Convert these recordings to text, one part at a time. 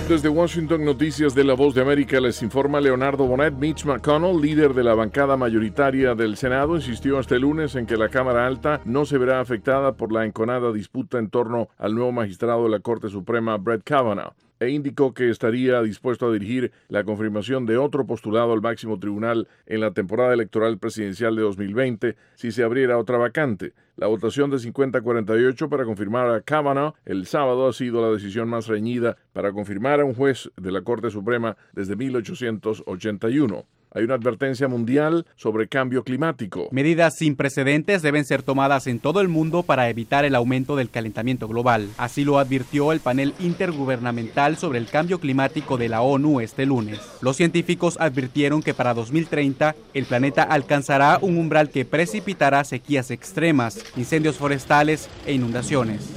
Desde Washington, noticias de La Voz de América, les informa Leonardo Bonet. Mitch McConnell, líder de la bancada mayoritaria del Senado, insistió este lunes en que la Cámara Alta no se verá afectada por la enconada disputa en torno al nuevo magistrado de la Corte Suprema, Brett Kavanaugh, e indicó que estaría dispuesto a dirigir la confirmación de otro postulado al máximo tribunal en la temporada electoral presidencial de 2020 si se abriera otra vacante. La votación de 50-48 para confirmar a Kavanaugh el sábado ha sido la decisión más reñida para confirmar a un juez de la Corte Suprema desde 1881. Hay una advertencia mundial sobre cambio climático. Medidas sin precedentes deben ser tomadas en todo el mundo para evitar el aumento del calentamiento global. Así lo advirtió el panel intergubernamental sobre el cambio climático de la ONU este lunes. Los científicos advirtieron que para 2030 el planeta alcanzará un umbral que precipitará sequías extremas, incendios forestales e inundaciones.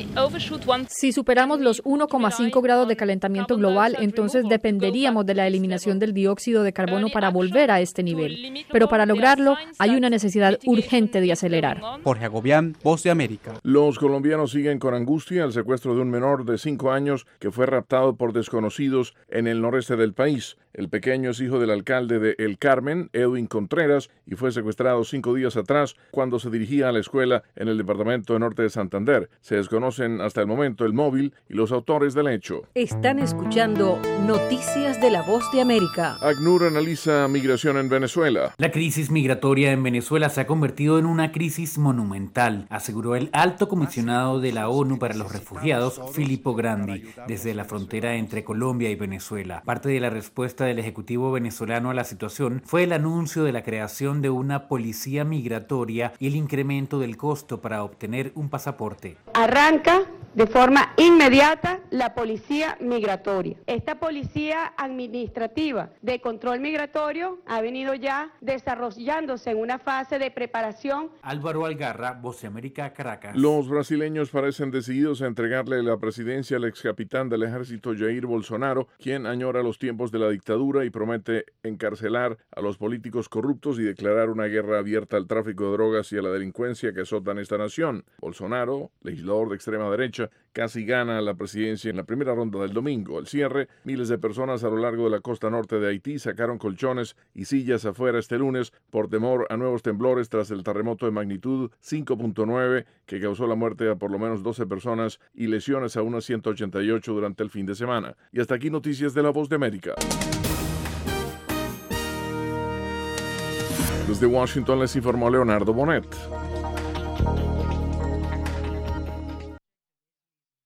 Si superamos los 1,5 grados de calentamiento global, entonces dependeríamos de la eliminación del dióxido de carbono para volver a este nivel. Pero para lograrlo, hay una necesidad urgente de acelerar. Jorge Agobián, Voz de América. Los colombianos siguen con angustia el secuestro de un menor de 5 años que fue raptado por desconocidos en el noreste del país. El pequeño es hijo del alcalde de El Carmen, Edwin Contreras, y fue secuestrado 5 días atrás cuando se dirigía a la escuela en el departamento norte de Santander. Se desconocen hasta el momento el móvil y los autores del hecho. Están escuchando Noticias de la Voz de América. ACNUR analiza migración en Venezuela. La crisis migratoria en Venezuela se ha convertido en una crisis monumental, aseguró el alto comisionado de la ONU para los Refugiados, Filippo Grandi, desde la frontera entre Colombia y Venezuela. Parte de la respuesta del Ejecutivo venezolano a la situación fue el anuncio de la creación de una policía migratoria y el incremento del costo para obtener un pasaporte. Arranca de forma inmediata la policía migratoria. Esta policía administrativa de control migratorio ha venido ya desarrollándose en una fase de preparación. Álvaro Algarra, Voz de América, Caracas. Los brasileños parecen decididos a entregarle la presidencia al ex capitán del ejército Jair Bolsonaro, quien añora los tiempos de la dictadura y promete encarcelar a los políticos corruptos y declarar una guerra abierta al tráfico de drogas y a la delincuencia que azotan esta nación. Bolsonaro, legislador de extrema derecha, casi gana la presidencia en la primera ronda del domingo. Al cierre, miles de personas a lo largo de la costa norte de Haití sacaron colchones y sillas afuera este lunes por temor a nuevos temblores tras el terremoto de magnitud 5.9 que causó la muerte a por lo menos 12 personas y lesiones a unas 188 durante el fin de semana. Y hasta aquí noticias de La Voz de América. Desde Washington les informó Leonardo Bonet.